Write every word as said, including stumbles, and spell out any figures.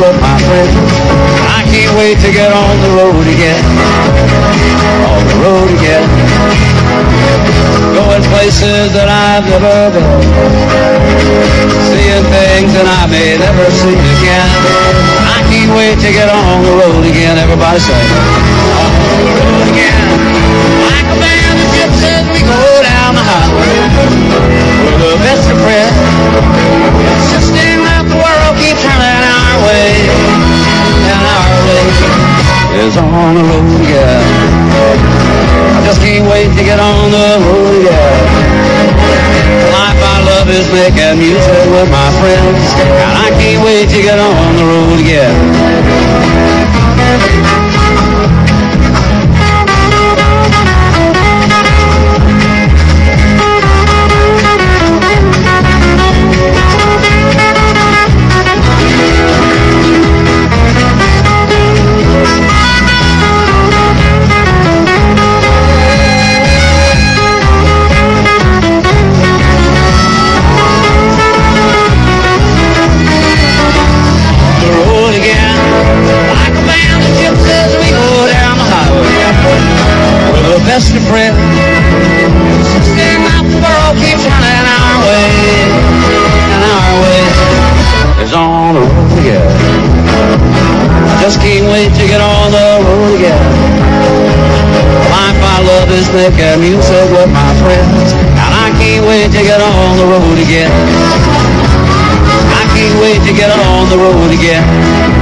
with my friends. I can't wait to get on the road again. On the road again. Going places that I've never been. Seeing things that I may never see again. I can't wait to get on the road again. Everybody say, on the road again. Like a band of gypsies, we go down the highway. We're the best of friends. Insisting that the world keeps turning our way. And our way is on the road again. I just can't wait to get on the road again. The life I love is making music with my friends. And I can't wait to get on the road again. Best of friends, insisting that the world keeps running our way, and our way is on the road again. I just can't wait to get on the road again. The life I love is making music with my friends, and I can't wait to get on the road again. I can't wait to get on the road again.